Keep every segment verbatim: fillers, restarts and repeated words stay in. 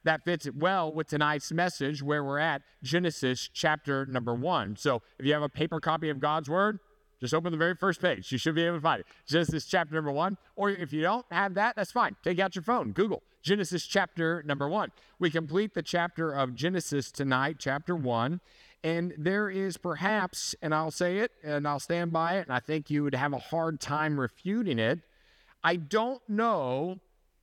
that fits well with tonight's message where we're at, Genesis chapter number one. So if you have a paper copy of God's Word, just open the very first page. You should be able to find it. Genesis chapter number one. Or if you don't have that, that's fine. Take out your phone. Google Genesis chapter number one. We complete the chapter of Genesis tonight, chapter one. And there is perhaps, and I'll say it, and I'll stand by it, and I think you would have a hard time refuting it. I don't know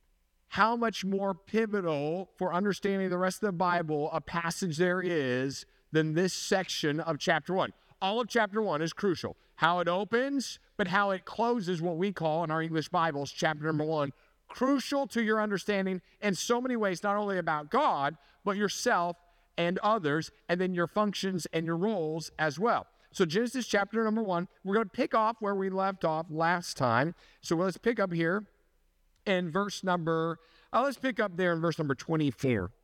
how much more pivotal for understanding the rest of the Bible a passage there is than this section of chapter one. All of chapter one is crucial. How it opens, but how it closes, what we call in our English Bibles, chapter number one, crucial to your understanding in so many ways, not only about God, but yourself and others, and then your functions and your roles as well. So Genesis chapter number one, we're going to pick off where we left off last time. So let's pick up here in verse number, uh, let's pick up there in verse number twenty-four.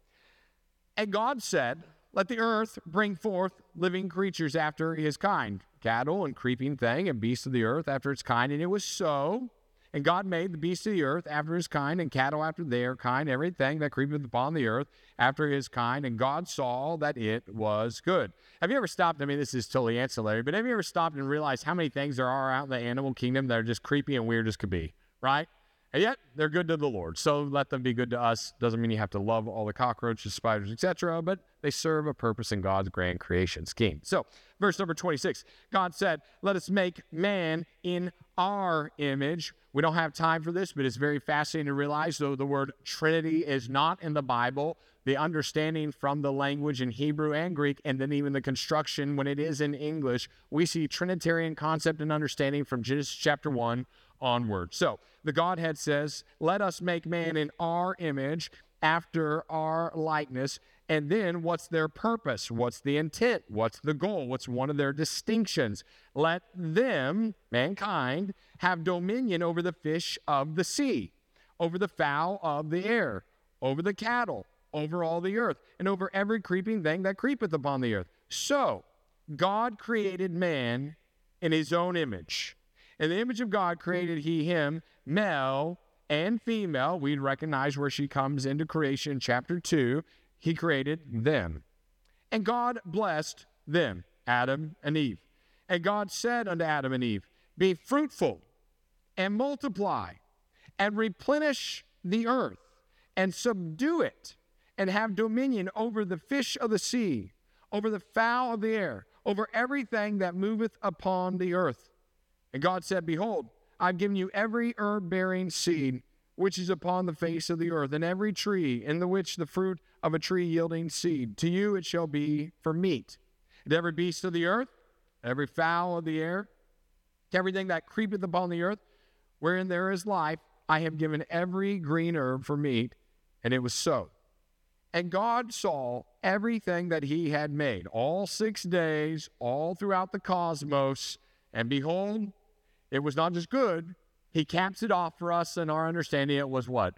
And God said, let the earth bring forth living creatures after his kind, cattle and creeping thing and beasts of the earth after its kind. And it was so. And God made the beasts of the earth after his kind, and cattle after their kind, everything that creepeth upon the earth after his kind. And God saw that it was good. Have you ever stopped? I mean, this is totally ancillary, but have you ever stopped and realized how many things there are out in the animal kingdom that are just creepy and weird as could be, right? And yet, they're good to the Lord. So let them be good to us. Doesn't mean you have to love all the cockroaches, spiders, et cetera, but they serve a purpose in God's grand creation scheme. So, verse number twenty-six, God said, let us make man in our image. We don't have time for this, but it's very fascinating to realize, though the word Trinity is not in the Bible, the understanding from the language in Hebrew and Greek, and then even the construction when it is in English, we see Trinitarian concept and understanding from Genesis chapter one onward. So the Godhead says, let us make man in our image after our likeness. And then what's their purpose? What's the intent? What's the goal? What's one of their distinctions? Let them, mankind, have dominion over the fish of the sea, over the fowl of the air, over the cattle, over all the earth, and over every creeping thing that creepeth upon the earth. So God created man in his own image. In the image of God created he him, male and female. We'd recognize where she comes into creation in chapter two. He created them. And God blessed them, Adam and Eve. And God said unto Adam and Eve, be fruitful and multiply and replenish the earth and subdue it and have dominion over the fish of the sea, over the fowl of the air, over everything that moveth upon the earth. And God said, behold, I've given you every herb-bearing seed which is upon the face of the earth, and every tree in the which the fruit of a tree yielding seed. To you it shall be for meat. And every beast of the earth, every fowl of the air, everything that creepeth upon the earth, wherein there is life, I have given every green herb for meat. And it was so. And God saw everything that he had made, all six days, all throughout the cosmos, and behold, it was not just good. He caps it off for us in our understanding. It was what?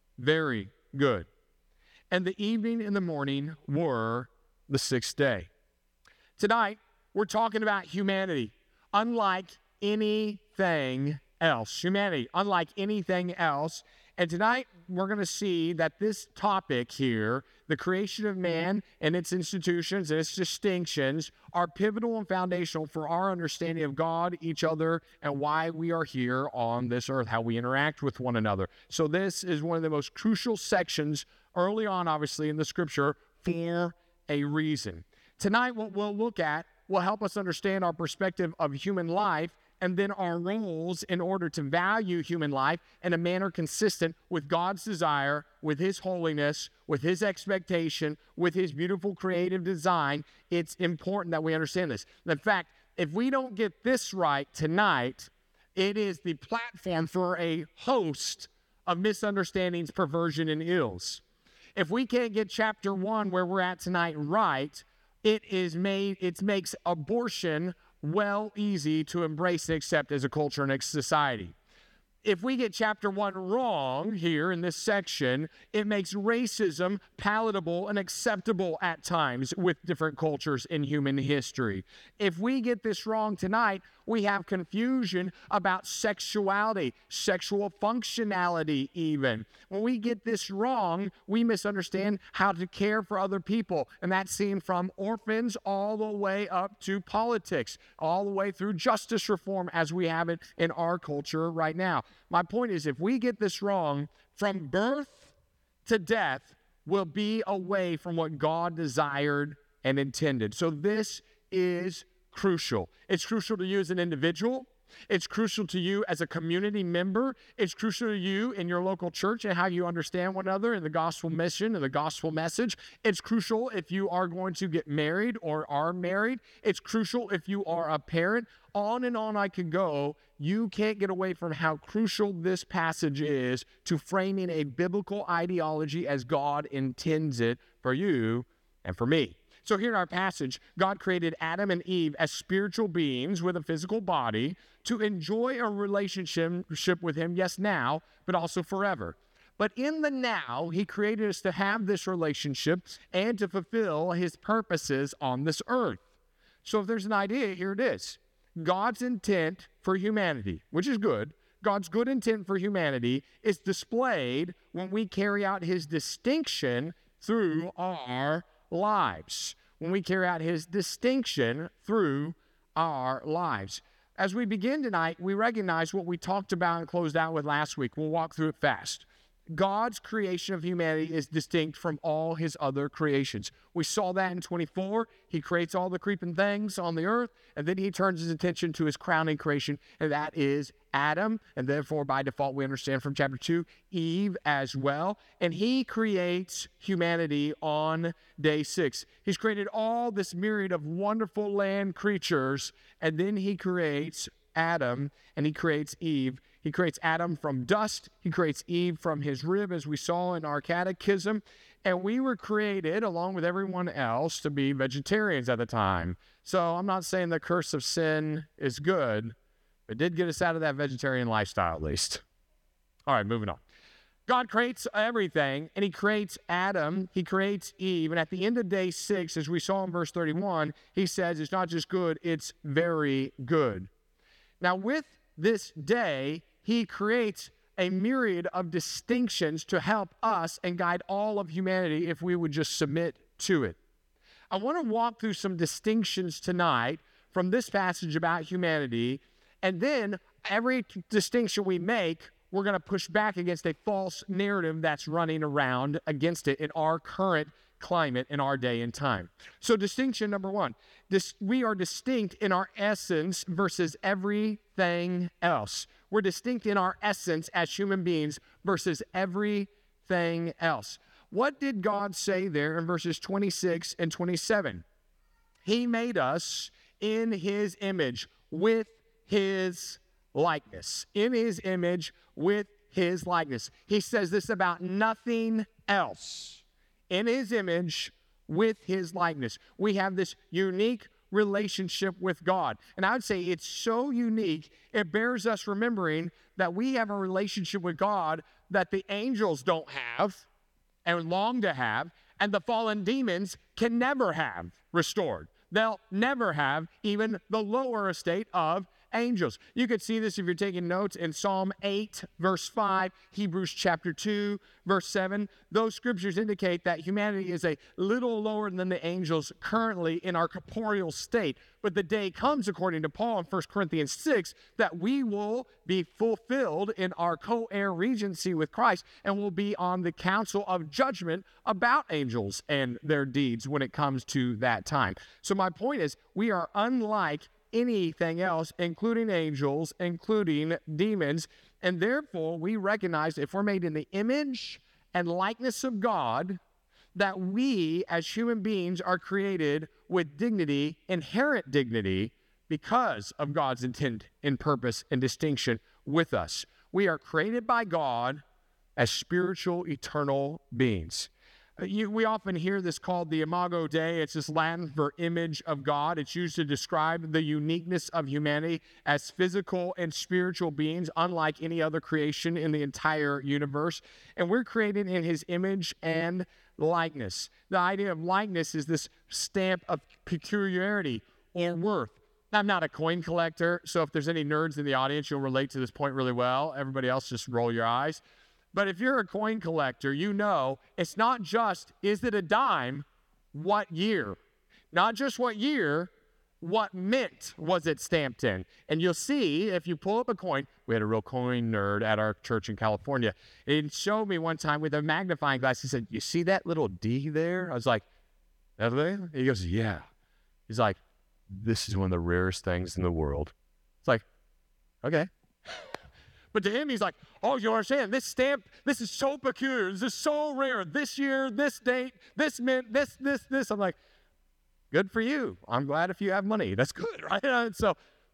Very good. And the evening and the morning were the sixth day. Tonight, we're talking about humanity, unlike anything else. Humanity, unlike anything else. And tonight, we're going to see that this topic here, the creation of man and its institutions and its distinctions, are pivotal and foundational for our understanding of God, each other, and why we are here on this earth, how we interact with one another. So this is one of the most crucial sections early on, obviously, in the scripture for a reason. Tonight, what we'll look at will help us understand our perspective of human life and then our roles in order to value human life in a manner consistent with God's desire, with his holiness, with his expectation, with his beautiful creative design. It's important that we understand this. In fact, if we don't get this right tonight, it is the platform for a host of misunderstandings, perversion, and ills. If we can't get chapter one, where we're at tonight, right, it is made, it makes abortion well easy to embrace and accept as a culture and a society. If we get chapter one wrong here in this section, it makes racism palatable and acceptable at times with different cultures in human history. If we get this wrong tonight, we have confusion about sexuality, sexual functionality even. When we get this wrong, we misunderstand how to care for other people. And that's seen from orphans all the way up to politics, all the way through justice reform as we have it in our culture right now. My point is, if we get this wrong, from birth to death will be away from what God desired and intended. So this is crucial. It's crucial to you as an individual. It's crucial to you as a community member. It's crucial to you in your local church and how you understand one another and the gospel mission and the gospel message. It's crucial if you are going to get married or are married. It's crucial if you are a parent. On and on I could go. You can't get away from how crucial this passage is to framing a biblical ideology as God intends it for you and for me. So here in our passage, God created Adam and Eve as spiritual beings with a physical body to enjoy a relationship with him, yes, now, but also forever. But in the now, he created us to have this relationship and to fulfill his purposes on this earth. So if there's an idea, here it is. God's intent for humanity, which is good, God's good intent for humanity is displayed when we carry out his distinction through our lives. When we carry out his distinction through our lives. As we begin tonight, we recognize what we talked about and closed out with last week. We'll walk through it fast. God's creation of humanity is distinct from all his other creations. We saw that in twenty-four. He creates all the creeping things on the earth, and then he turns his attention to his crowning creation, and that is Adam, and therefore by default we understand from chapter two, Eve as well. And he creates humanity on day six. He's created all this myriad of wonderful land creatures, and then he creates Adam, and he creates Eve. He creates Adam from dust. He creates Eve from his rib, as we saw in our catechism. And we were created, along with everyone else, to be vegetarians at the time. So I'm not saying the curse of sin is good, but it did get us out of that vegetarian lifestyle at least. All right, moving on. God creates everything, and he creates Adam, he creates Eve, and at the end of day six, as we saw in verse thirty-one, he says it's not just good, it's very good. Now, with this day, he creates a myriad of distinctions to help us and guide all of humanity if we would just submit to it. I want to walk through some distinctions tonight from this passage about humanity, and then every distinction we make, we're going to push back against a false narrative that's running around against it in our current climate in our day and time. So distinction number one, this, we are distinct in our essence versus everything else. We're distinct in our essence as human beings versus everything else. What did God say there in verses twenty-six and twenty-seven? He made us in his image with his likeness. In his image with his likeness. He says this about nothing else. In his image with his likeness. We have this unique relationship with God. And I would say it's so unique, it bears us remembering that we have a relationship with God that the angels don't have and long to have, and the fallen demons can never have restored. They'll never have even the lower estate of angels. You could see this if you're taking notes in Psalm eight, verse five, Hebrews chapter two, verse seven. Those scriptures indicate that humanity is a little lower than the angels currently in our corporeal state. But the day comes, according to Paul in First Corinthians six, that we will be fulfilled in our co-heir regency with Christ and will be on the council of judgment about angels and their deeds when it comes to that time. So my point is, we are unlike anything else, including angels, including demons, and therefore we recognize if we're made in the image and likeness of God, that we as human beings are created with dignity, inherent dignity, because of God's intent and purpose and distinction with us. We are created by God as spiritual, eternal beings. You, we often hear this called the Imago Dei. It's just Latin for image of God. It's used to describe the uniqueness of humanity as physical and spiritual beings, unlike any other creation in the entire universe. And we're created in his image and likeness. The idea of likeness is this stamp of peculiarity or worth. I'm not a coin collector, so if there's any nerds in the audience, you'll relate to this point really well. Everybody else, just roll your eyes. But if you're a coin collector, you know it's not just, is it a dime, what year? Not just what year, what mint was it stamped in? And you'll see, if you pull up a coin, we had a real coin nerd at our church in California. He showed me one time with a magnifying glass. He said, you see that little D there? I was like, that thing? He goes, yeah. He's like, this is one of the rarest things in the world. It's like, okay. But to him, he's like, oh, you understand, this stamp, this is so peculiar, this is so rare, this year, this date, this mint, this, this, this. I'm like, good for you. I'm glad if you have money. That's good, right? And so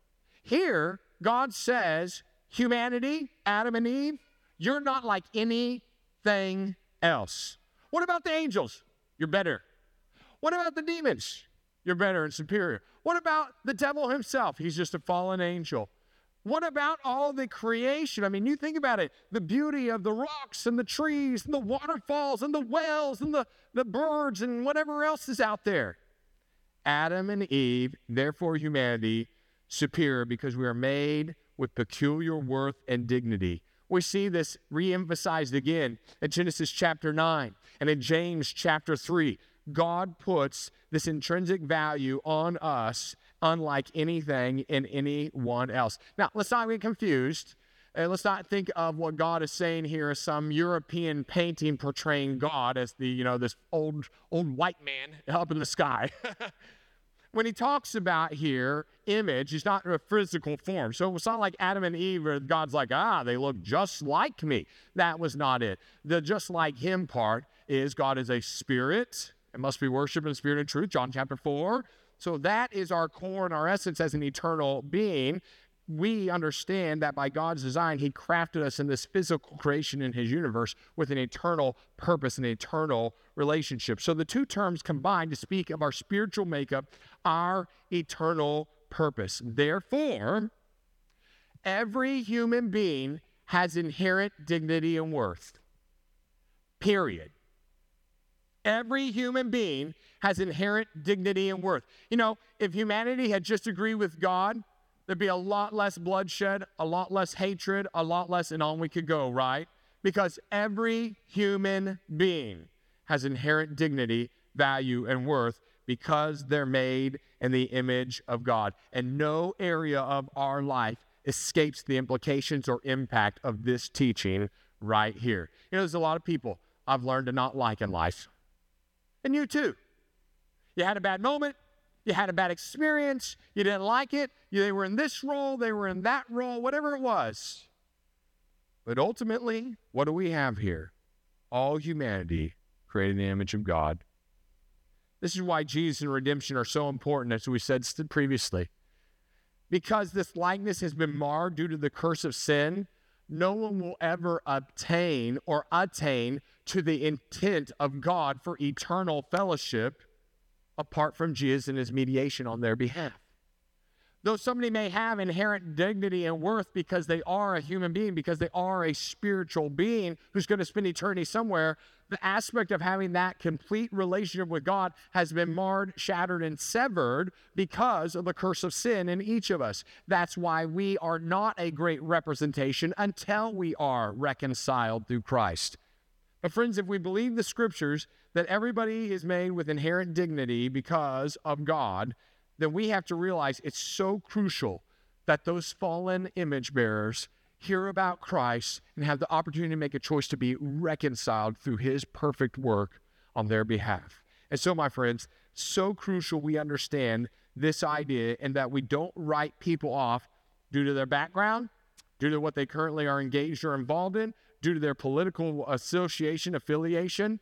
here, God says, humanity, Adam and Eve, you're not like anything else. What about the angels? You're better. What about the demons? You're better and superior. What about the devil himself? He's just a fallen angel. What about all the creation? I mean, you think about it, the beauty of the rocks and the trees and the waterfalls and the wells and the, the birds and whatever else is out there. Adam and Eve, therefore humanity, superior because we are made with peculiar worth and dignity. We see this re-emphasized again in Genesis chapter nine and in James chapter three. God puts this intrinsic value on us unlike anything in anyone else. Now, let's not get confused. Uh, let's not think of what God is saying here as some European painting portraying God as the, you know, this old, old white man up in the sky. When he talks about here image, he's not in a physical form. So it's not like Adam and Eve where God's like, ah, they look just like me. That was not it. The just like him part is God is a spirit. It must be worshiped in spirit and truth, John chapter four. So that is our core and our essence as an eternal being. We understand that by God's design, he crafted us in this physical creation in his universe with an eternal purpose and eternal relationship. So the two terms combine to speak of our spiritual makeup, our eternal purpose. Therefore, every human being has inherent dignity and worth. Period. Every human being has inherent dignity and worth. You know, if humanity had just agreed with God, there'd be a lot less bloodshed, a lot less hatred, a lot less, and on we could go, right? Because every human being has inherent dignity, value, and worth because they're made in the image of God. And no area of our life escapes the implications or impact of this teaching right here. You know, there's a lot of people I've learned to not like in life. And you too. You had a bad moment. You had a bad experience. You didn't like it. You, they were in this role. They were in that role, whatever it was. But ultimately, what do we have here? All humanity created in the image of God. This is why Jesus and redemption are so important, as we said previously. Because this likeness has been marred due to the curse of sin, no one will ever obtain or attain to the intent of God for eternal fellowship apart from Jesus and his mediation on their behalf. Though somebody may have inherent dignity and worth because they are a human being, because they are a spiritual being who's going to spend eternity somewhere, the aspect of having that complete relationship with God has been marred, shattered, and severed because of the curse of sin in each of us. That's why we are not a great representation until we are reconciled through Christ. But friends, if we believe the scriptures that everybody is made with inherent dignity because of God, then we have to realize it's so crucial that those fallen image bearers hear about Christ and have the opportunity to make a choice to be reconciled through his perfect work on their behalf. And so, my friends, so crucial we understand this idea and that we don't write people off due to their background, due to what they currently are engaged or involved in, due to their political association, affiliation.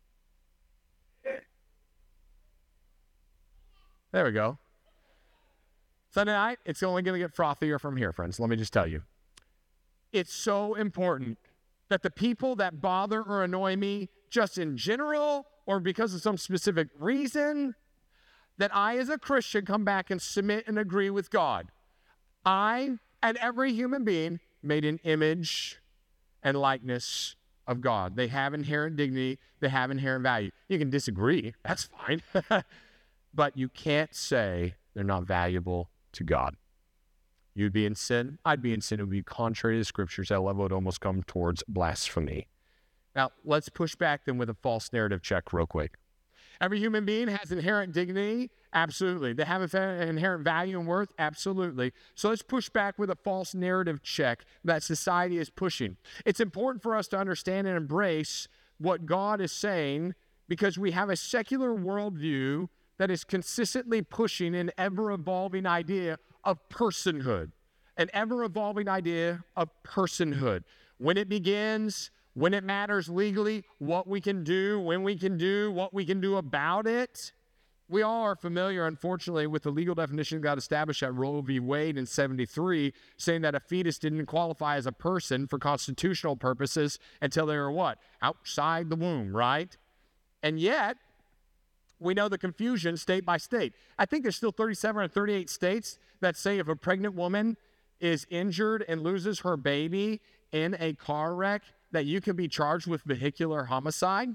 There we go. Sunday night, it's only going to get frothier from here, friends. Let me just tell you. It's so important that the people that bother or annoy me just in general or because of some specific reason, that I as a Christian come back and submit and agree with God. I and every human being made an image and likeness of God. They have inherent dignity. They have inherent value. You can disagree. That's fine. But you can't say they're not valuable to God. You'd be in sin. I'd be in sin. It would be contrary to the scriptures. That level would almost come towards blasphemy. Now, let's push back then with a false narrative check real quick. Every human being has inherent dignity. Absolutely. They have an inherent value and worth. Absolutely. So let's push back with a false narrative check that society is pushing. It's important for us to understand and embrace what God is saying because we have a secular worldview that is consistently pushing an ever-evolving idea of personhood, an ever-evolving idea of personhood. When it begins, when it matters legally, what we can do, when we can do, what we can do about it. We all are familiar, unfortunately, with the legal definition that got established at Roe v. Wade in seventy-three, saying that a fetus didn't qualify as a person for constitutional purposes until they were what? Outside the womb, right? And yet, we know the confusion state by state. I think there's still thirty-seven or thirty-eight states that say if a pregnant woman is injured and loses her baby in a car wreck, that you can be charged with vehicular homicide.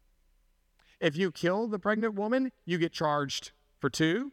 If you kill the pregnant woman, you get charged for two.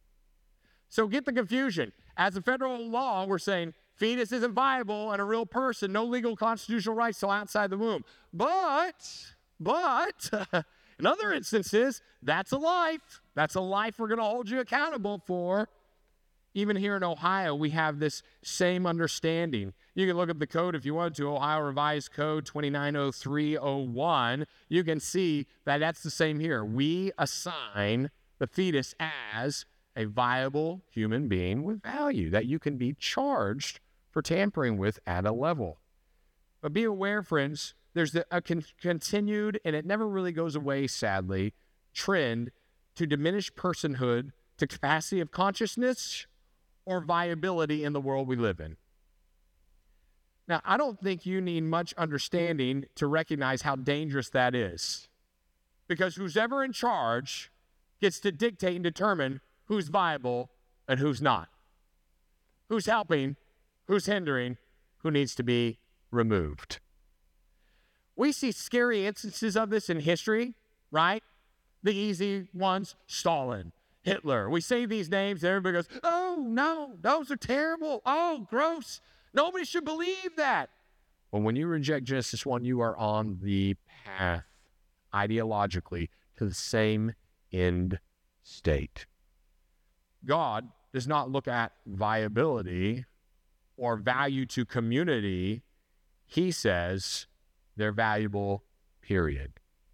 So get the confusion. As a federal law, we're saying fetus isn't viable and a real person, no legal constitutional rights till outside the womb. But, but, in other instances, that's a life. That's a life we're going to hold you accountable for. Even here in Ohio, we have this same understanding. You can look up the code if you want to, Ohio Revised Code twenty-nine oh three oh one. You can see that that's the same here. We assign the fetus as a viable human being with value that you can be charged for tampering with at a level. But be aware, friends, there's a con- continued, and it never really goes away, sadly, trend to diminish personhood to capacity of consciousness or viability in the world we live in. Now, I don't think you need much understanding to recognize how dangerous that is. Because who's ever in charge gets to dictate and determine who's viable and who's not. Who's helping, who's hindering, who needs to be removed. We see scary instances of this in history, right? The easy ones, Stalin, Hitler. We say these names and everybody goes, oh, no, those are terrible. Oh, gross. Nobody should believe that. Well, when you reject Genesis one, you are on the path ideologically to the same end state. God does not look at viability or value to community. He says they're valuable, period.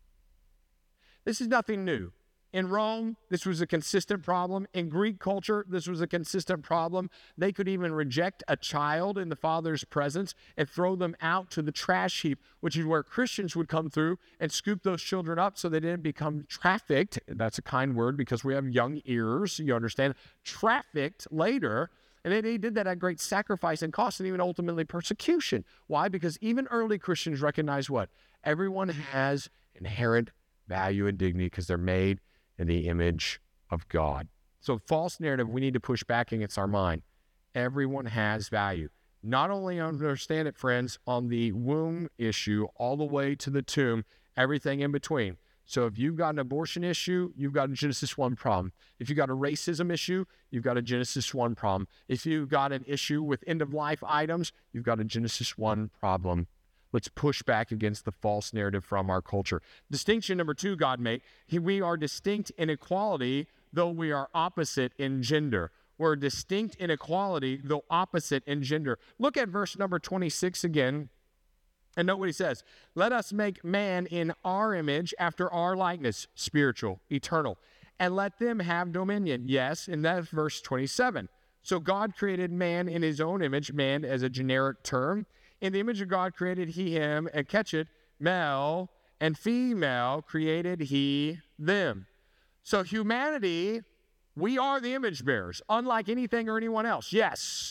This is nothing new. In Rome, this was a consistent problem. In Greek culture, this was a consistent problem. They could even reject a child in the father's presence and throw them out to the trash heap, which is where Christians would come through and scoop those children up so they didn't become trafficked. That's a kind word because we have young ears, you understand. Trafficked later. And they did that at great sacrifice and cost and even ultimately persecution. Why? Because even early Christians recognize what? Everyone has inherent value and dignity because they're made in the image of God. So false narrative, we need to push back against our mind. Everyone has value. Not only understand it, friends, on the womb issue all the way to the tomb, everything in between. So if you've got an abortion issue, you've got a Genesis one problem. If you've got a racism issue, you've got a Genesis one problem. If you've got an issue with end-of-life items, you've got a Genesis one problem. Let's push back against the false narrative from our culture. Distinction number two, God made, we are distinct in equality, though we are opposite in gender. We're distinct in equality, though opposite in gender. Look at verse number twenty-six again, and note what he says. Let us make man in our image, after our likeness, spiritual, eternal, and let them have dominion. Yes, and that's verse twenty-seven. So God created man in his own image, man as a generic term. In the image of God created he him, and catch it, male and female created he them. So humanity, we are the image bearers, unlike anything or anyone else, yes.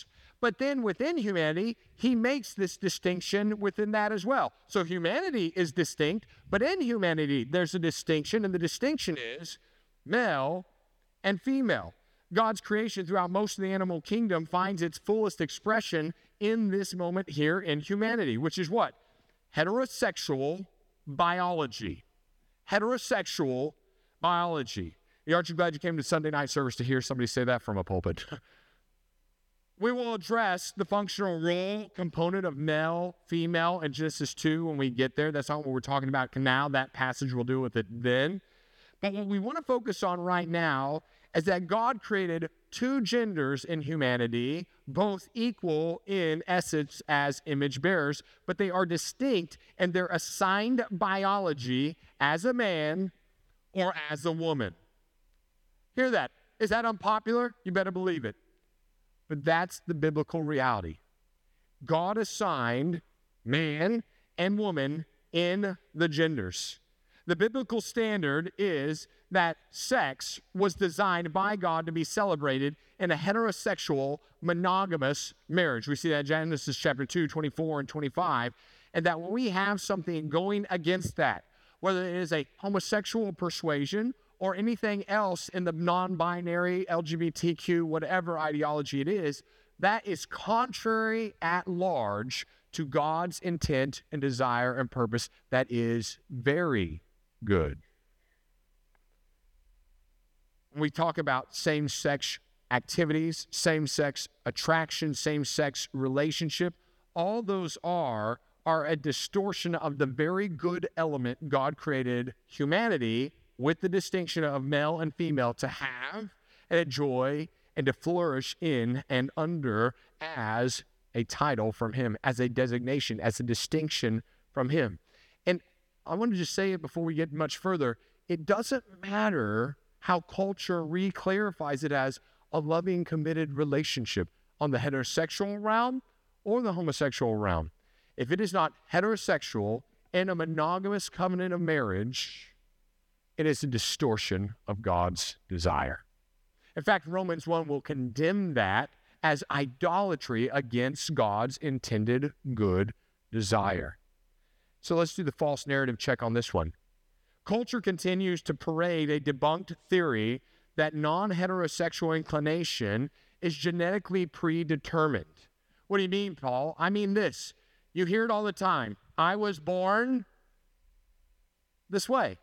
But then within humanity, he makes this distinction within that as well. So humanity is distinct, but in humanity, there's a distinction, and the distinction is male and female. God's creation throughout most of the animal kingdom finds its fullest expression in this moment here in humanity, which is what? Heterosexual biology. Heterosexual biology. Aren't you glad you came to Sunday night service to hear somebody say that from a pulpit? We will address the functional role component of male, female in Genesis two when we get there. That's not what we're talking about now. That passage, we'll deal with it then. But what we want to focus on right now is that God created two genders in humanity, both equal in essence as image bearers, but they are distinct and they're assigned biology as a man or as a woman. Hear that? Is that unpopular? You better believe it. But that's the biblical reality. God assigned man and woman in the genders. The biblical standard is that sex was designed by God to be celebrated in a heterosexual, monogamous marriage. We see that in Genesis chapter two, twenty-four and twenty-five. And that when we have something going against that, whether it is a homosexual persuasion or anything else in the non-binary, L G B T Q, whatever ideology it is, that is contrary at large to God's intent and desire and purpose that is very good. When we talk about same-sex activities, same-sex attraction, same-sex relationship, all those are, are a distortion of the very good element God created humanity with the distinction of male and female to have and enjoy and to flourish in and under as a title from him, as a designation, as a distinction from him. And I want to just say it before we get much further. It doesn't matter how culture re-clarifies it as a loving, committed relationship on the heterosexual realm or the homosexual realm. If it is not heterosexual in a monogamous covenant of marriage, it is a distortion of God's desire. In fact, Romans one will condemn that as idolatry against God's intended good desire. So let's do the false narrative check on this one. Culture continues to parade a debunked theory that non-heterosexual inclination is genetically predetermined. What do you mean, Paul? I mean this. You hear it all the time. I was born this way.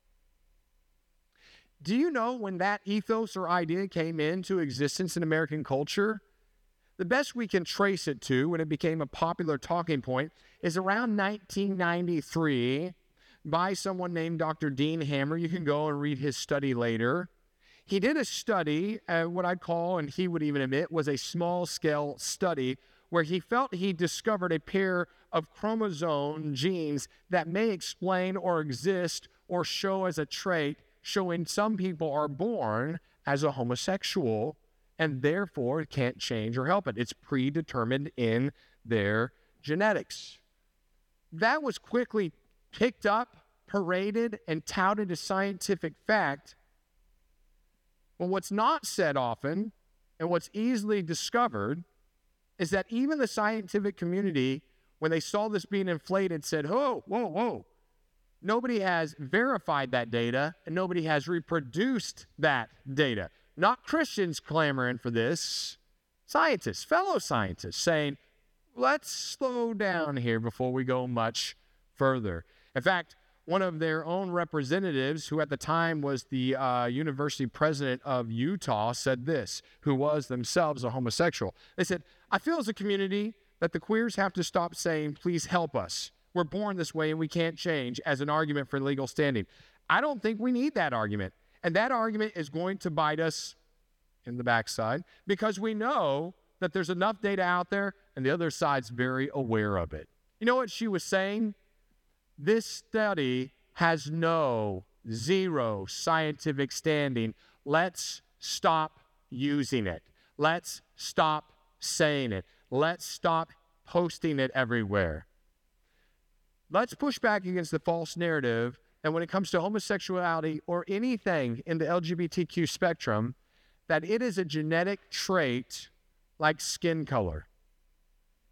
Do you know when that ethos or idea came into existence in American culture? The best we can trace it to, when it became a popular talking point, is around nineteen ninety-three by someone named Doctor Dean Hammer. You can go and read his study later. He did a study, uh, what I'd call, and he would even admit, was a small-scale study where he felt he discovered a pair of chromosome genes that may explain or exist or show as a trait, showing some people are born as a homosexual and therefore can't change or help it. It's predetermined in their genetics. That was quickly picked up, paraded, and touted as scientific fact. But what's not said often, and what's easily discovered, is that even the scientific community, when they saw this being inflated, said, whoa, whoa, whoa. Nobody has verified that data, and nobody has reproduced that data. Not Christians clamoring for this, scientists, fellow scientists, saying, let's slow down here before we go much further. In fact, one of their own representatives, who at the time was the uh, university president of Utah, said this, who was themselves a homosexual. They said, I feel as a community that the queers have to stop saying, please help us. We're born this way and we can't change, as an argument for legal standing. I don't think we need that argument. And that argument is going to bite us in the backside because we know that there's enough data out there and the other side's very aware of it. You know what she was saying? This study has no, zero scientific standing. Let's stop using it. Let's stop saying it. Let's stop posting it everywhere. Let's push back against the false narrative that when it comes to homosexuality or anything in the L G B T Q spectrum, that it is a genetic trait like skin color.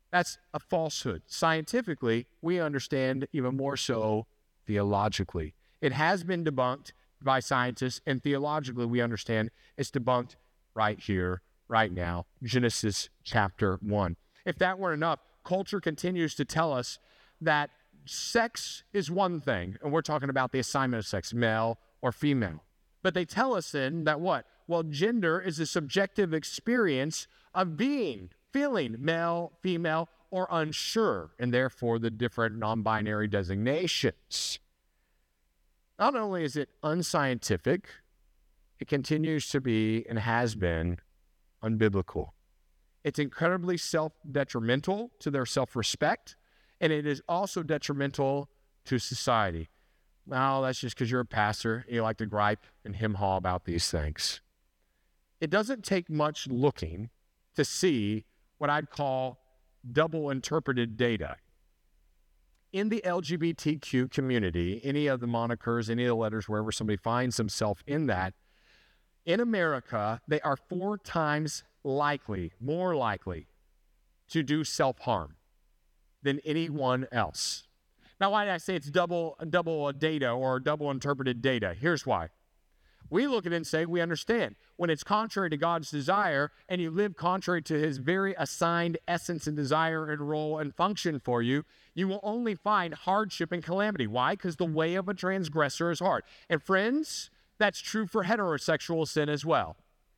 That's a falsehood. Scientifically, we understand even more so theologically. It has been debunked by scientists, and theologically, we understand it's debunked right here, right now, Genesis chapter one. If that weren't enough, culture continues to tell us that sex is one thing, and we're talking about the assignment of sex, male or female. But they tell us then that what? Well, gender is a subjective experience of being, feeling male, female, or unsure, and therefore the different non-binary designations. Not only is it unscientific, it continues to be and has been unbiblical. It's incredibly self-detrimental to their self-respect, and it is also detrimental to society. Well, that's just because you're a pastor and you like to gripe and hem-haw about these things. It doesn't take much looking to see what I'd call double-interpreted data. In the L G B T Q community, any of the monikers, any of the letters, wherever somebody finds themselves in that, in America, they are four times likely, more likely, to do self-harm than anyone else. Now, why did I say it's double, double data or double interpreted data? Here's why. We look at it and say, we understand. When it's contrary to God's desire and you live contrary to his very assigned essence and desire and role and function for you, you will only find hardship and calamity. Why? Because the way of a transgressor is hard. And friends, that's true for heterosexual sin as well.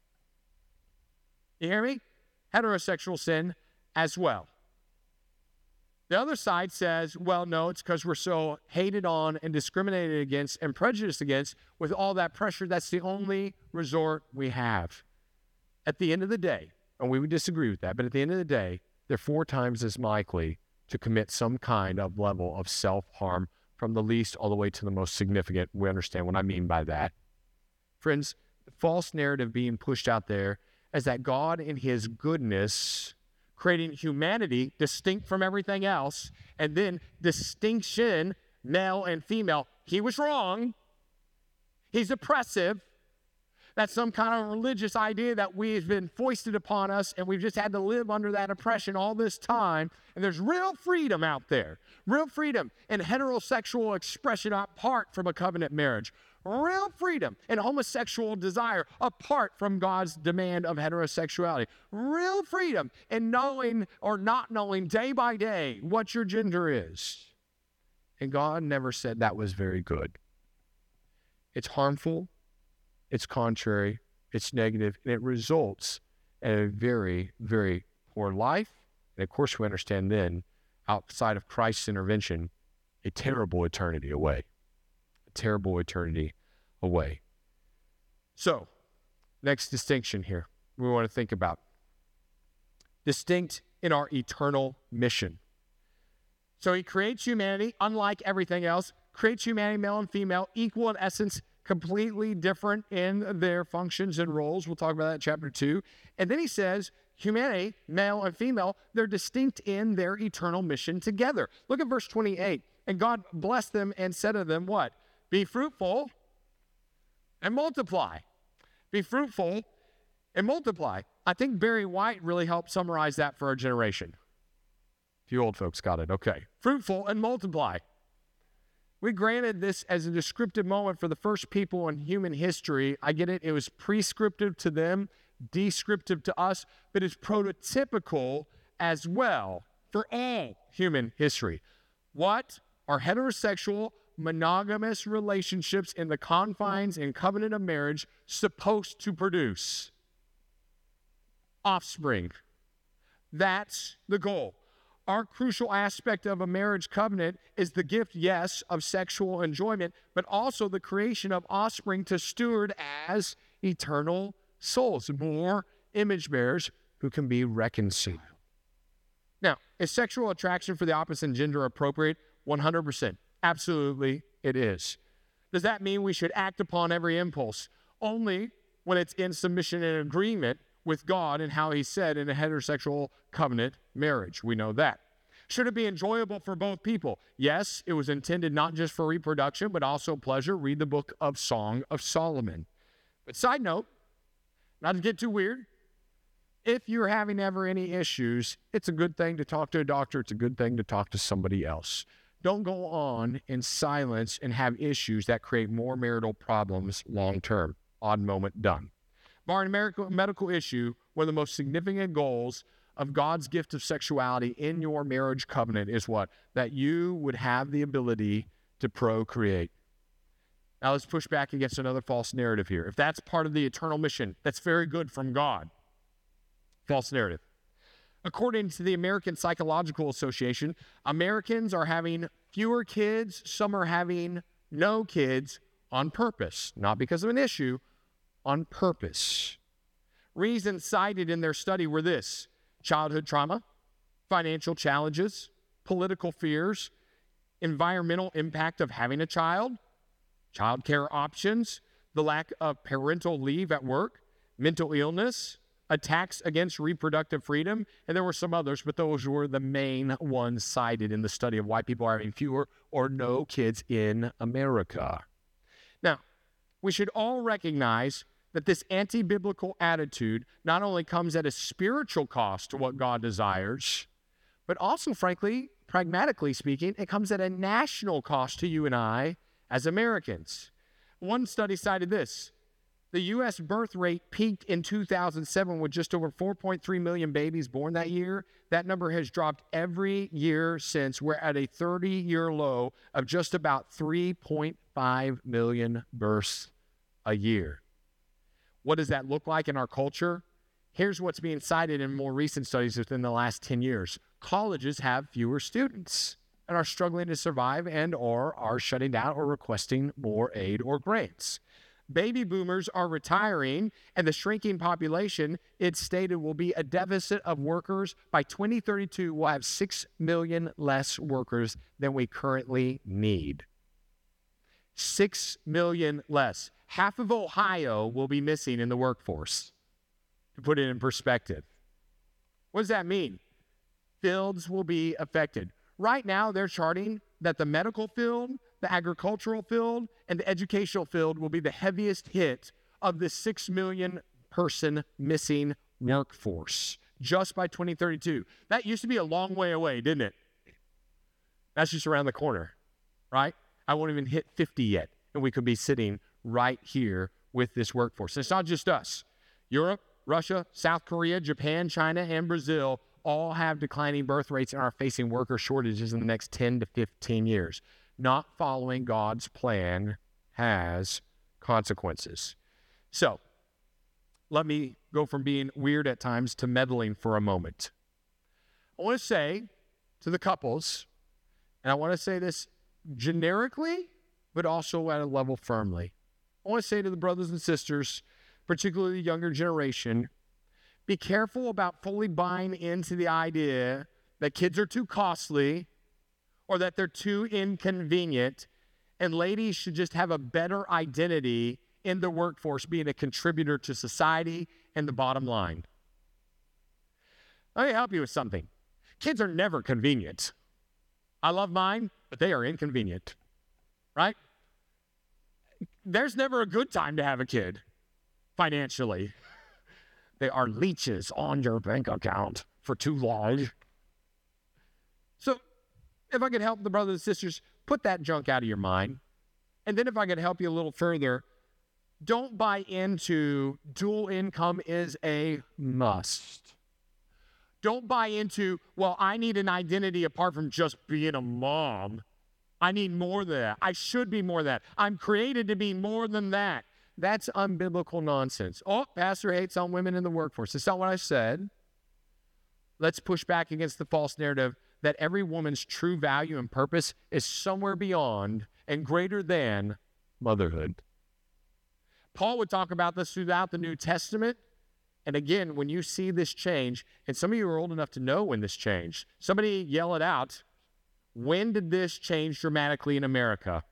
You hear me? Heterosexual sin as well. The other side says, well, no, it's because we're so hated on and discriminated against and prejudiced against with all that pressure. That's the only resort we have. At the end of the day, and we would disagree with that, but at the end of the day, they're four times as likely to commit some kind of level of self-harm from the least all the way to the most significant. We understand what I mean by that. Friends, the false narrative being pushed out there is that God in his goodness creating humanity distinct from everything else, and then distinction, male and female. He was wrong. He's oppressive. That's some kind of religious idea that we've been foisted upon us, and we've just had to live under that oppression all this time. And there's real freedom out there, real freedom in heterosexual expression apart from a covenant marriage. Real freedom in homosexual desire apart from God's demand of heterosexuality. Real freedom in knowing or not knowing day by day what your gender is. And God never said that was very good. It's harmful, it's contrary, it's negative, and it results in a very, very poor life. And of course, we understand then, outside of Christ's intervention, a terrible eternity away. Terrible eternity away. So, next distinction here we want to think about. Distinct in our eternal mission. So he creates humanity, unlike everything else, creates humanity, male and female, equal in essence, completely different in their functions and roles. We'll talk about that in chapter two. And then he says, humanity, male and female, they're distinct in their eternal mission together. Look at verse twenty-eight. And God blessed them and said to them, what? Be fruitful and multiply. Be fruitful and multiply. I think Barry White really helped summarize that for our generation. A few old folks got it. Okay. Fruitful and multiply. We granted this as a descriptive moment for the first people in human history. I get it. It was prescriptive to them, descriptive to us, but it's prototypical as well for all human history. What are heterosexual, monogamous relationships in the confines and covenant of marriage supposed to produce? Offspring. That's the goal. Our crucial aspect of a marriage covenant is the gift, yes, of sexual enjoyment, but also the creation of offspring to steward as eternal souls, more image bearers who can be reconciled. Now, is sexual attraction for the opposite gender appropriate? one hundred percent. Absolutely, it is. Does that mean we should act upon every impulse? Only when it's in submission and agreement with God and how he said in a heterosexual covenant marriage. We know that. Should it be enjoyable for both people? Yes, it was intended not just for reproduction, but also pleasure. Read the book of Song of Solomon. But side note, not to get too weird, if you're having ever any issues, it's a good thing to talk to a doctor. It's a good thing to talk to somebody else. Don't go on in silence and have issues that create more marital problems long term. Odd moment done. Barring a medical issue, one of the most significant goals of God's gift of sexuality in your marriage covenant is what? That you would have the ability to procreate. Now let's push back against another false narrative here. If that's part of the eternal mission, that's very good from God. False narrative. According to the American Psychological Association, Americans are having fewer kids. Some are having no kids on purpose, not because of an issue, on purpose. Reasons cited in their study were this: childhood trauma, financial challenges, political fears, environmental impact of having a child, childcare options, the lack of parental leave at work, mental illness, attacks against reproductive freedom, and there were some others, but those were the main ones cited in the study of why people are having fewer or no kids in America. Now, we should all recognize that this anti-biblical attitude not only comes at a spiritual cost to what God desires, but also, frankly, pragmatically speaking, it comes at a national cost to you and I as Americans. One study cited this: the U S birth rate peaked in two thousand seven with just over four point three million babies born that year. That number has dropped every year since. We're at a thirty-year low of just about three point five million births a year. What does that look like in our culture? Here's what's being cited in more recent studies within the last ten years. Colleges have fewer students and are struggling to survive and or are shutting down or requesting more aid or grants. Baby boomers are retiring, and the shrinking population, it's stated, will be a deficit of workers. By twenty thirty-two, we'll have six million less workers than we currently need. six million less. Half of Ohio will be missing in the workforce, to put it in perspective. What does that mean? Fields will be affected. Right now, they're charting that the medical field, the agricultural field, and the educational field will be the heaviest hit of the six million person missing workforce just by twenty thirty-two. That used to be a long way away, didn't it? That's just around the corner, right? I won't even hit fifty yet, and we could be sitting right here with this workforce. And it's not just us. Europe, Russia, South Korea, Japan, China, and Brazil all have declining birth rates and are facing worker shortages in the next ten to fifteen years. Not following God's plan has consequences. So, let me go from being weird at times to meddling for a moment. I want to say to the couples, and I want to say this generically, but also at a level firmly. I want to say to the brothers and sisters, particularly the younger generation, be careful about fully buying into the idea that kids are too costly or that they're too inconvenient, and ladies should just have a better identity in the workforce, being a contributor to society and the bottom line. Let me help you with something. Kids are never convenient. I love mine, but they are inconvenient, right? There's never a good time to have a kid financially. They are leeches on your bank account for too long. So if I could help the brothers and sisters, put that junk out of your mind. And then if I could help you a little further, don't buy into dual income is a must. Don't buy into, well, I need an identity apart from just being a mom. I need more than that. I should be more than that. I'm created to be more than that. That's unbiblical nonsense. Oh, pastor hates on women in the workforce. That's not what I said. Let's push back against the false narrative that every woman's true value and purpose is somewhere beyond and greater than motherhood. Paul would talk about this throughout the New Testament. And again, when you see this change, and some of you are old enough to know when this changed, somebody yell it out. When did this change dramatically in America?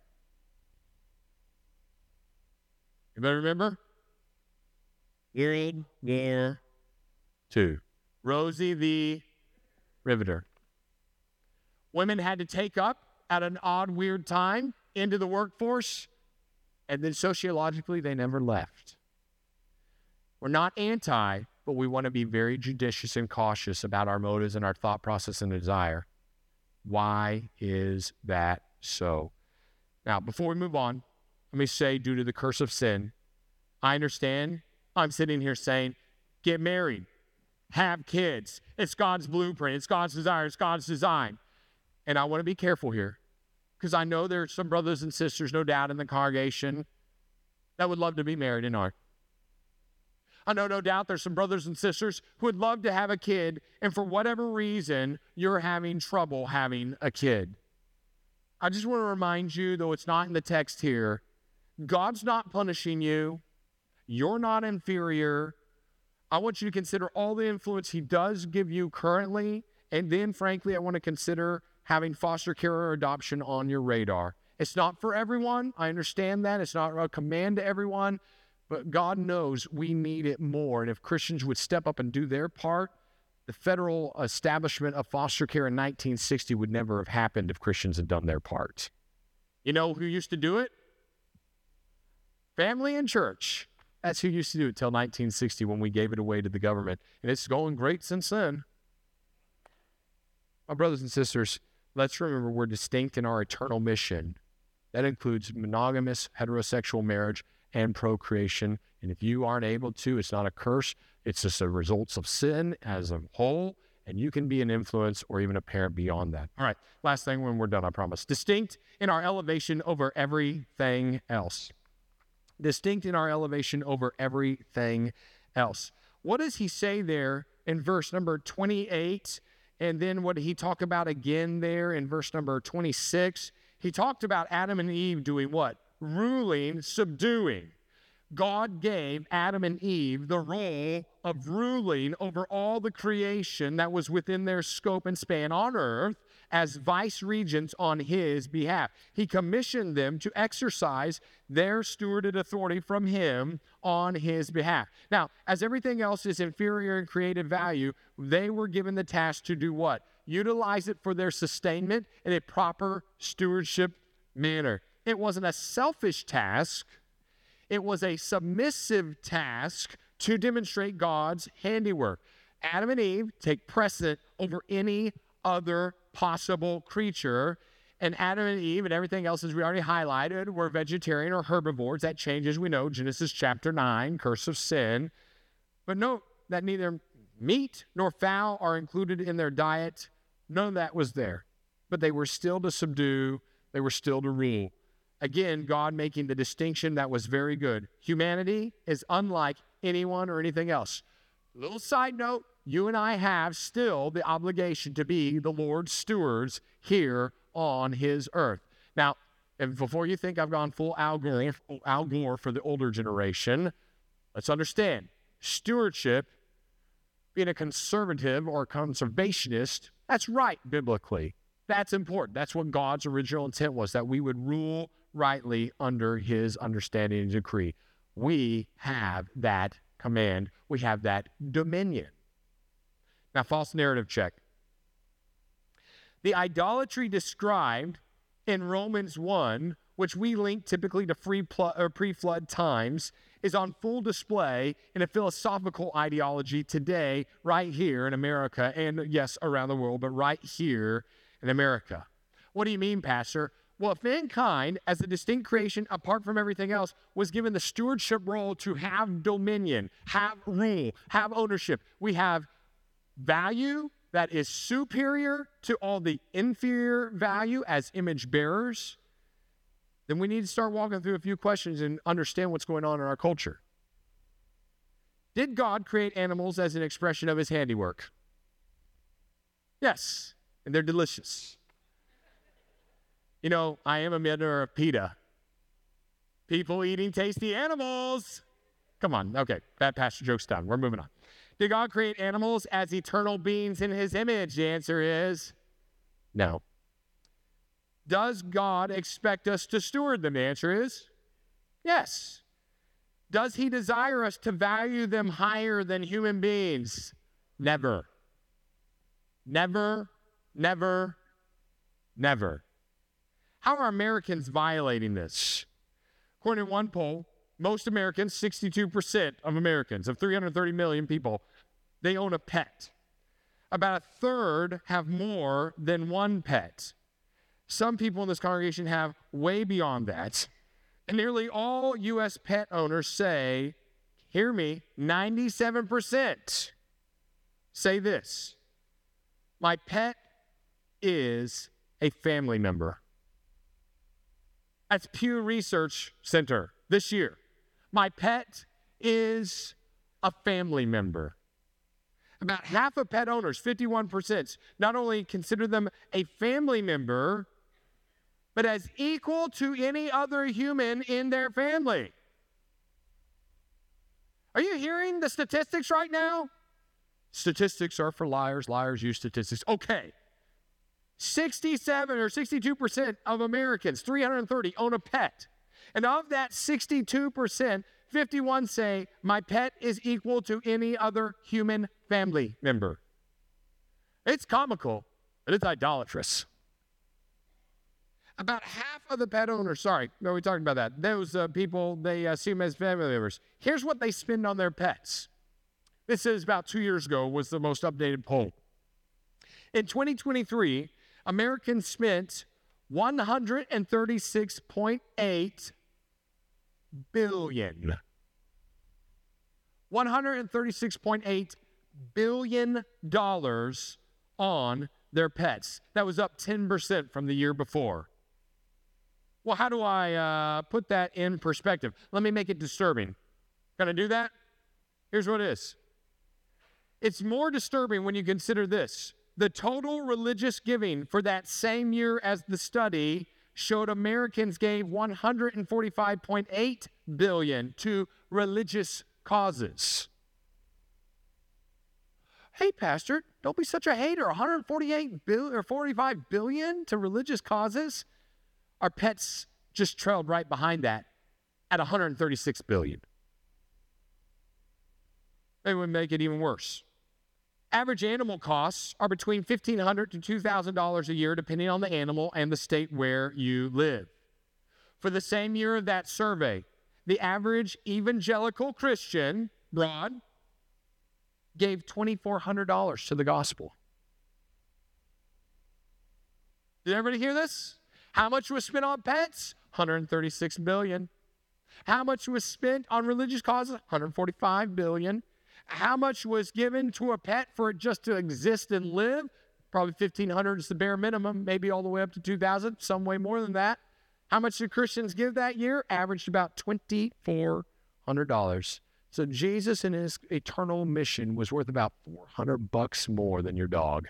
Anybody remember? World War Two. Rosie the Riveter. Women had to take up at an odd, weird time into the workforce, and then sociologically, they never left. We're not anti, but we want to be very judicious and cautious about our motives and our thought process and desire. Why is that so? Now, before we move on, let me say, due to the curse of sin, I understand I'm sitting here saying, get married, have kids. It's God's blueprint. It's God's desire. It's God's design. And I want to be careful here, because I know there are some brothers and sisters, no doubt, in the congregation that would love to be married and aren't. I know, no doubt, there's some brothers and sisters who would love to have a kid, and for whatever reason, you're having trouble having a kid. I just want to remind you, though it's not in the text here, God's not punishing you. You're not inferior. I want you to consider all the influence he does give you currently, and then, frankly, I want to consider having foster care or adoption on your radar. It's not for everyone. I understand that. It's not a command to everyone, but God knows we need it more. And if Christians would step up and do their part, the federal establishment of foster care in nineteen sixty would never have happened if Christians had done their part. You know who used to do it? Family and church. That's who used to do it till nineteen sixty, when we gave it away to the government. And it's going great since then. My brothers and sisters, let's remember we're distinct in our eternal mission. That includes monogamous heterosexual marriage and procreation. And if you aren't able to, it's not a curse. It's just the results of sin as a whole. And you can be an influence or even a parent beyond that. All right, last thing when we're done, I promise. Distinct in our elevation over everything else. Distinct in our elevation over everything else. What does he say there in verse number twenty-eight? And then what did he talk about again there in verse number twenty-six? He talked about Adam and Eve doing what? Ruling, subduing. God gave Adam and Eve the role of ruling over all the creation that was within their scope and span on earth as vice regents on his behalf. He commissioned them to exercise their stewarded authority from him on his behalf. Now, as everything else is inferior in creative value, they were given the task to do what? Utilize it for their sustainment in a proper stewardship manner. It wasn't a selfish task. It was a submissive task to demonstrate God's handiwork. Adam and Eve take precedent over any other possible creature. And Adam and Eve and everything else, as we already highlighted, were vegetarian or herbivores. That changes, we know, Genesis chapter nine, curse of sin. But note that neither meat nor fowl are included in their diet. None of that was there. But they were still to subdue. They were still to rule. Again, God making the distinction that was very good. Humanity is unlike anyone or anything else. Little side note, you and I have still the obligation to be the Lord's stewards here on his earth. Now, and before you think I've gone full Al Gore, Al Gore for the older generation, let's understand, stewardship, being a conservative or a conservationist, that's right biblically. That's important. That's what God's original intent was, that we would rule rightly under his understanding and decree. We have that command. We have that dominion. Now, false narrative check. The idolatry described in Romans one, which we link typically to free pl- or pre-flood times, is on full display in a philosophical ideology today, right here in America, and yes, around the world, but right here in America. What do you mean, Pastor? Well, if mankind, as a distinct creation apart from everything else, was given the stewardship role to have dominion, have rule, have ownership, we have value that is superior to all the inferior value as image bearers, then we need to start walking through a few questions and understand what's going on in our culture. Did God create animals as an expression of his handiwork? Yes, and they're delicious. You know, I am a member of PETA. People eating tasty animals. Come on, okay, bad pastor joke's done. We're moving on. Did God create animals as eternal beings in his image? The answer is no. Does God expect us to steward them? The answer is yes. Does he desire us to value them higher than human beings? Never. Never, never, never. How are Americans violating this? According to one poll, most Americans, sixty-two percent of Americans, of three hundred thirty million people, they own a pet. About a third have more than one pet. Some people in this congregation have way beyond that. And nearly all U S pet owners say, hear me, ninety-seven percent say this: my pet is a family member. That's Pew Research Center this year. My pet is a family member. About half of pet owners, fifty-one percent, not only consider them a family member, but as equal to any other human in their family. Are you hearing the statistics right now? Statistics are for liars. Liars use statistics. Okay. sixty-seven or sixty-two percent of Americans, three hundred thirty, own a pet. And of that sixty-two percent, fifty-one say, my pet is equal to any other human family member. It's comical, but it's idolatrous. About half of the pet owners, sorry, no, we're talking about that. Those uh, people, they uh, see them as family members. Here's what they spend on their pets. This is about two years ago, was the most updated poll. In twenty twenty-three, Americans spent one hundred thirty-six point eight billion. one hundred thirty-six point eight billion dollars on their pets. That was up ten percent from the year before. Well, how do I uh, put that in perspective? Let me make it disturbing. Can I do that? Here's what it is. It's more disturbing when you consider this. The total religious giving for that same year as the study showed Americans gave one hundred forty-five point eight billion dollars to religious causes. Hey, Pastor, don't be such a hater. one hundred forty-eight billion or forty-five billion to religious causes. Our pets just trailed right behind that at one hundred thirty-six billion. It would make it even worse. Average animal costs are between fifteen hundred dollars to two thousand dollars a year, depending on the animal and the state where you live. For the same year of that survey, the average evangelical Christian, broad, gave two thousand four hundred dollars to the gospel. Did everybody hear this? How much was spent on pets? one hundred thirty-six billion dollars. How much was spent on religious causes? one hundred forty-five billion dollars. How much was given to a pet for it just to exist and live? Probably fifteen hundred dollars is the bare minimum, maybe all the way up to two thousand dollars, some way more than that. How much did Christians give that year? Averaged about two thousand four hundred dollars. So Jesus and his eternal mission was worth about four hundred bucks more than your dog.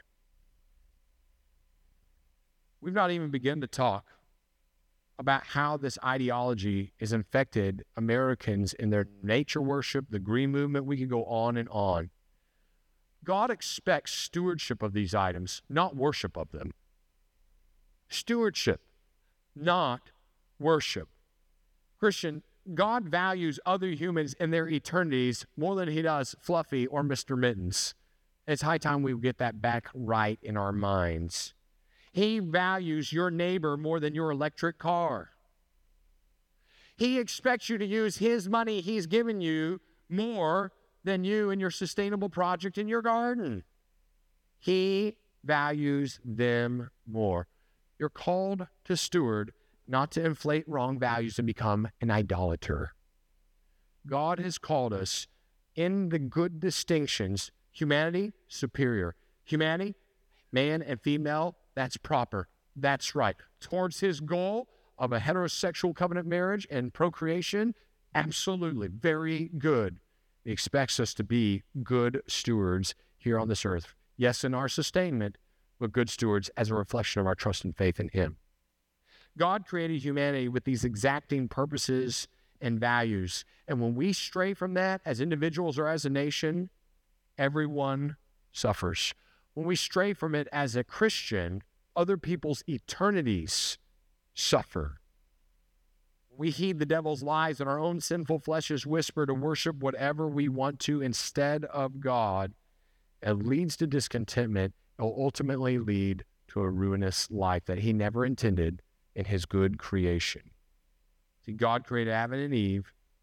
We've not even begun to talk about how this ideology has infected Americans in their nature worship, the green movement. We could go on and on. God expects stewardship of these items, not worship of them. Stewardship, not worship. Christian, God values other humans and their eternities more than he does Fluffy or Mister Mittens. It's high time we get that back right in our minds. He values your neighbor more than your electric car. He expects you to use his money he's given you more than you and your sustainable project in your garden. He values them more. You're called to steward, not to inflate wrong values and become an idolater. God has called us in the good distinctions, humanity, superior. Humanity, man and female, that's proper. That's right. Towards his goal of a heterosexual covenant marriage and procreation, absolutely, very good. He expects us to be good stewards here on this earth. Yes, in our sustainment, but good stewards as a reflection of our trust and faith in him. God created humanity with these exacting purposes and values. And when we stray from that as individuals or as a nation, everyone suffers. When we stray from it as a Christian, other people's eternities suffer. We heed the devil's lies and our own sinful flesh's whisper to worship whatever we want to instead of God. It leads to discontentment. It will ultimately lead to a ruinous life that he never intended in his good creation. See, God created Adam and Eve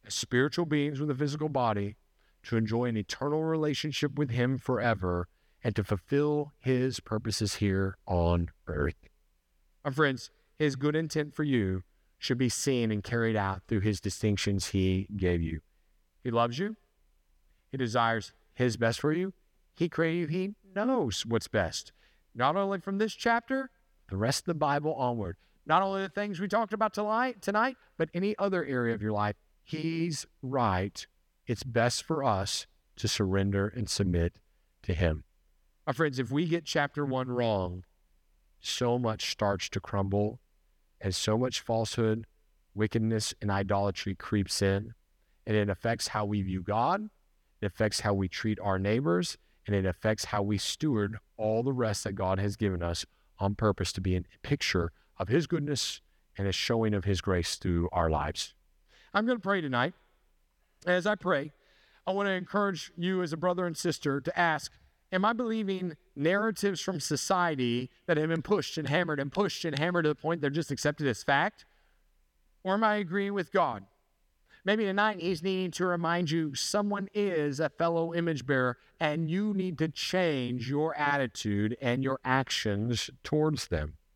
as spiritual beings with a physical body, to enjoy an eternal relationship with him forever and to fulfill his purposes here on earth. My friends, his good intent for you should be seen and carried out through his distinctions he gave you. He loves you. He desires his best for you. He created you. He knows what's best. Not only from this chapter, the rest of the Bible onward. Not only the things we talked about tonight, tonight, but any other area of your life. He's right. It's best for us to surrender and submit to him. My friends, if we get chapter one wrong, so much starts to crumble and so much falsehood, wickedness, and idolatry creeps in. And it affects how we view God. It affects how we treat our neighbors. And it affects how we steward all the rest that God has given us on purpose to be a picture of his goodness and a showing of his grace through our lives. I'm going to pray tonight. As I pray, I want to encourage you as a brother and sister to ask, am I believing narratives from society that have been pushed and hammered and pushed and hammered to the point they're just accepted as fact? Or am I agreeing with God? Maybe tonight he's needing to remind you someone is a fellow image bearer and you need to change your attitude and your actions towards them.